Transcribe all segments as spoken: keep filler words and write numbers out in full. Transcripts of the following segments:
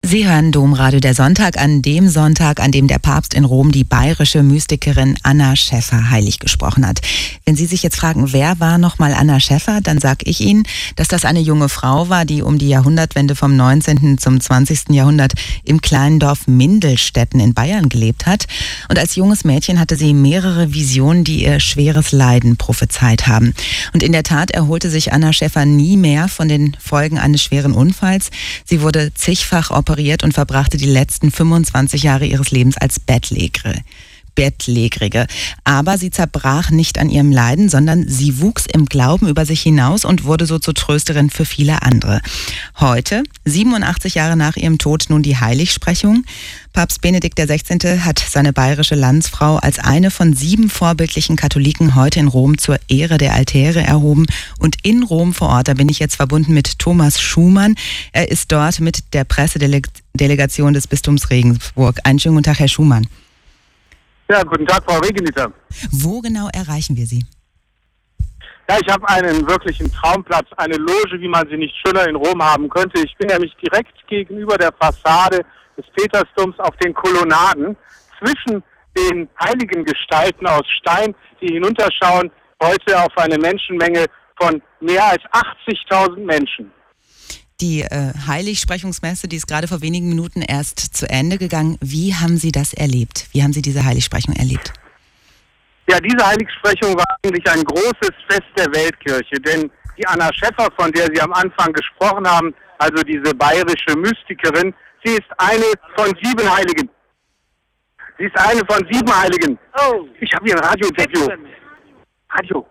Sie hören Domradio der Sonntag an dem Sonntag, an dem der Papst in Rom die bayerische Mystikerin Anna Schäffer heilig gesprochen hat. Wenn Sie sich jetzt fragen, wer war nochmal Anna Schäffer, dann sage ich Ihnen, dass das eine junge Frau war, die um die Jahrhundertwende vom neunzehnten zum zwanzigsten Jahrhundert im kleinen Dorf Mindelstetten in Bayern gelebt hat. Und als junges Mädchen hatte sie mehrere Visionen, die ihr schweres Leiden prophezeit haben. Und in der Tat erholte sich Anna Schäffer nie mehr von den Folgen eines schweren Unfalls. Sie wurde zigfach operiert und verbrachte die letzten fünfundzwanzig Jahre ihres Lebens als Bettlägerige. Bettlägerige. Aber sie zerbrach nicht an ihrem Leiden, sondern sie wuchs im Glauben über sich hinaus und wurde so zur Trösterin für viele andere. Heute, siebenundachtzig Jahre nach ihrem Tod, nun die Heiligsprechung. Papst Benedikt der Sechzehnte hat seine bayerische Landsfrau als eine von sieben vorbildlichen Katholiken heute in Rom zur Ehre der Altäre erhoben. Und in Rom vor Ort, da bin ich jetzt verbunden mit Thomas Schumann. Er ist dort mit der Pressedelegation des Bistums Regensburg. Einen schönen guten Tag, Herr Schumann. Ja, guten Tag, Frau Regeniter. Wo genau erreichen wir Sie? Ja, ich habe einen wirklichen Traumplatz, eine Loge, wie man sie nicht schöner in Rom haben könnte. Ich bin nämlich direkt gegenüber der Fassade des Petersdoms auf den Kolonnaden zwischen den heiligen Gestalten aus Stein, die hinunterschauen, heute auf eine Menschenmenge von mehr als achtzigtausend Menschen. Die äh, Heiligsprechungsmesse, die ist gerade vor wenigen Minuten erst zu Ende gegangen. Wie haben Sie das erlebt? Wie haben Sie diese Heiligsprechung erlebt? Ja, diese Heiligsprechung war eigentlich ein großes Fest der Weltkirche, denn die Anna Schäffer, von der Sie am Anfang gesprochen haben, also diese bayerische Mystikerin, sie ist eine von sieben Heiligen. Sie ist eine von sieben Heiligen. Oh, ich habe hier ein Radio-Interview. Radio.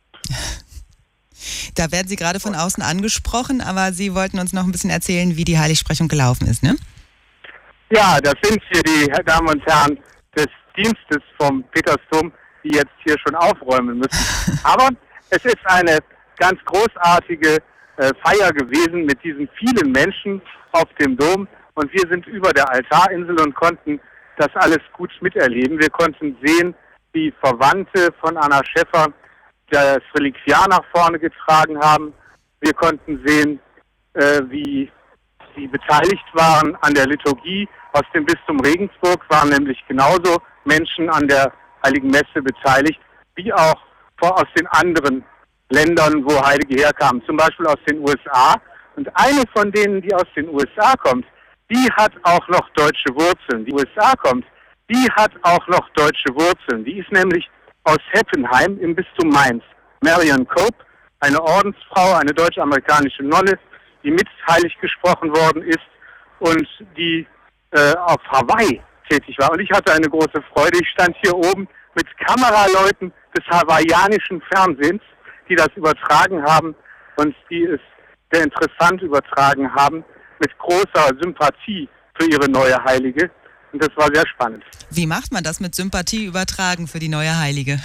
Da werden Sie gerade von außen angesprochen, aber Sie wollten uns noch ein bisschen erzählen, wie die Heiligsprechung gelaufen ist, ne? Ja, das sind hier die Damen und Herren des Dienstes vom Petersdom, die jetzt hier schon aufräumen müssen. Aber es ist eine ganz großartige äh, Feier gewesen mit diesen vielen Menschen auf dem Dom. Und wir sind über der Altarinsel und konnten das alles gut miterleben. Wir konnten sehen, wie Verwandte von Anna Schäffer das Reliquiar nach vorne getragen haben. Wir konnten sehen, äh, wie sie beteiligt waren an der Liturgie. Aus dem Bistum Regensburg waren nämlich genauso Menschen an der Heiligen Messe beteiligt, wie auch vor, aus den anderen Ländern, wo Heilige herkamen, zum Beispiel aus den U S A. Und eine von denen, die aus den U S A kommt, die hat auch noch deutsche Wurzeln. Die U S A kommt, die hat auch noch deutsche Wurzeln. Die ist nämlich aus Heppenheim im Bistum Mainz. Marion Cope, eine Ordensfrau, eine deutsch-amerikanische Nonne, die mit heilig gesprochen worden ist und die äh, auf Hawaii tätig war. Und ich hatte eine große Freude. Ich stand hier oben mit Kameraleuten des hawaiianischen Fernsehens, die das übertragen haben und die es sehr interessant übertragen haben, mit großer Sympathie für ihre neue Heilige. Und das war sehr spannend. Wie macht man das mit Sympathie übertragen für die neue Heilige?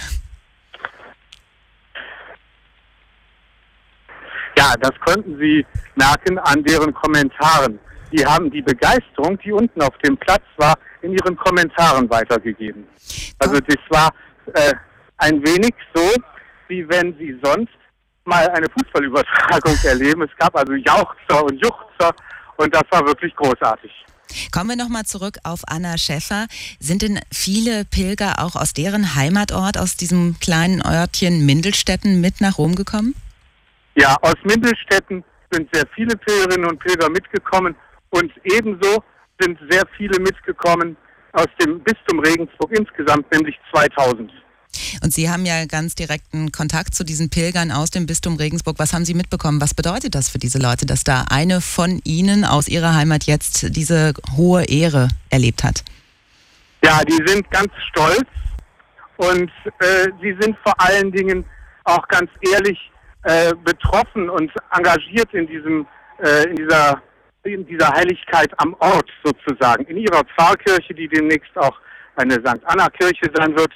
Ja, das konnten Sie merken an deren Kommentaren. Die haben die Begeisterung, die unten auf dem Platz war, in ihren Kommentaren weitergegeben. Also das war äh, ein wenig so, wie wenn Sie sonst mal eine Fußballübertragung erleben. Es gab also Jauchzer und Juchzer und das war wirklich großartig. Kommen wir nochmal zurück auf Anna Schäffer. Sind denn viele Pilger auch aus deren Heimatort, aus diesem kleinen Örtchen Mindelstetten mit nach Rom gekommen? Ja, aus Mindelstetten sind sehr viele Pilgerinnen und Pilger mitgekommen und ebenso sind sehr viele mitgekommen aus dem Bistum Regensburg insgesamt, nämlich zweitausend. Und Sie haben ja ganz direkten Kontakt zu diesen Pilgern aus dem Bistum Regensburg. Was haben Sie mitbekommen? Was bedeutet das für diese Leute, dass da eine von Ihnen aus ihrer Heimat jetzt diese hohe Ehre erlebt hat? Ja, die sind ganz stolz und äh, sie sind vor allen Dingen auch ganz ehrlich äh, betroffen und engagiert in diesem, äh, in dieser, in dieser Heiligkeit am Ort sozusagen. In ihrer Pfarrkirche, die demnächst auch eine Sankt Anna-Kirche sein wird.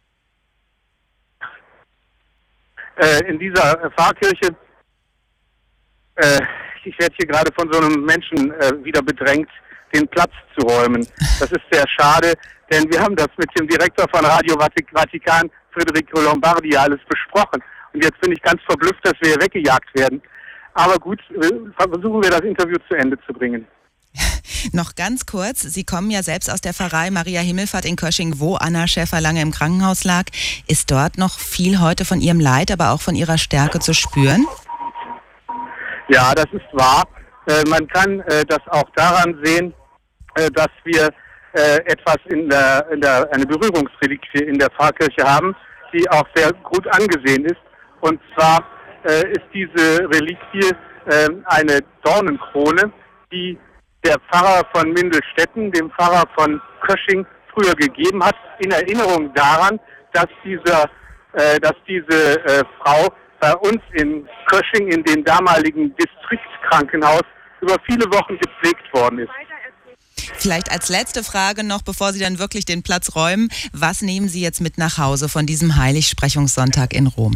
Äh, in dieser äh, Pfarrkirche, äh, ich werde hier gerade von so einem Menschen äh, wieder bedrängt, den Platz zu räumen. Das ist sehr schade, denn wir haben das mit dem Direktor von Radio Vatikan, Federico Lombardi, alles besprochen. Und jetzt bin ich ganz verblüfft, dass wir hier weggejagt werden. Aber gut, versuchen wir das Interview zu Ende zu bringen. Noch ganz kurz, Sie kommen ja selbst aus der Pfarrei Maria Himmelfahrt in Kösching, wo Anna Schäffer lange im Krankenhaus lag. Ist dort noch viel heute von ihrem Leid, aber auch von ihrer Stärke zu spüren? Ja, das ist wahr. Äh, man kann äh, das auch daran sehen, äh, dass wir äh, etwas in der, in der, eine Berührungsreliquie in der Pfarrkirche haben, die auch sehr gut angesehen ist. Und zwar äh, ist diese Reliquie äh, eine Dornenkrone, die der Pfarrer von Mindelstetten, dem Pfarrer von Kösching, früher gegeben hat, in Erinnerung daran, dass dieser, äh, dass diese äh, Frau bei uns in Kösching in dem damaligen Distriktkrankenhaus über viele Wochen gepflegt worden ist. Vielleicht als letzte Frage noch, bevor Sie dann wirklich den Platz räumen, was nehmen Sie jetzt mit nach Hause von diesem Heiligsprechungssonntag in Rom?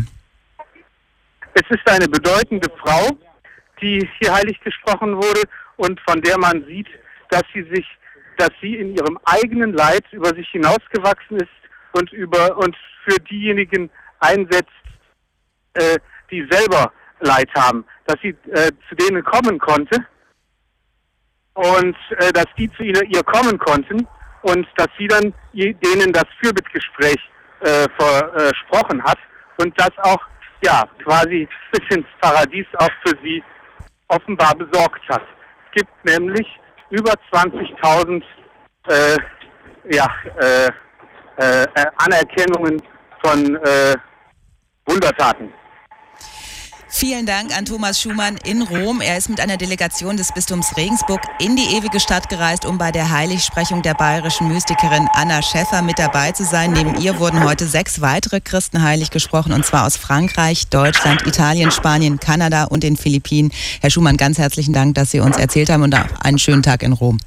Es ist eine bedeutende Frau, die hier heilig gesprochen wurde und von der man sieht, dass sie sich, dass sie in ihrem eigenen Leid über sich hinausgewachsen ist und über und für diejenigen einsetzt, äh, die selber Leid haben, dass sie äh, zu denen kommen konnte und äh, dass die zu ihnen, ihr kommen konnten und dass sie dann denen das Fürbittgespräch äh, versprochen hat und das auch ja quasi bis ins Paradies auch für sie offenbar besorgt hat. Es gibt nämlich über zwanzigtausend äh, ja, äh, äh, Anerkennungen von äh, Wundertaten. Vielen Dank an Thomas Schumann in Rom. Er ist mit einer Delegation des Bistums Regensburg in die ewige Stadt gereist, um bei der Heiligsprechung der bayerischen Mystikerin Anna Schäffer mit dabei zu sein. Neben ihr wurden heute sechs weitere Christen heilig gesprochen, und zwar aus Frankreich, Deutschland, Italien, Spanien, Kanada und den Philippinen. Herr Schumann, ganz herzlichen Dank, dass Sie uns erzählt haben, und auch einen schönen Tag in Rom.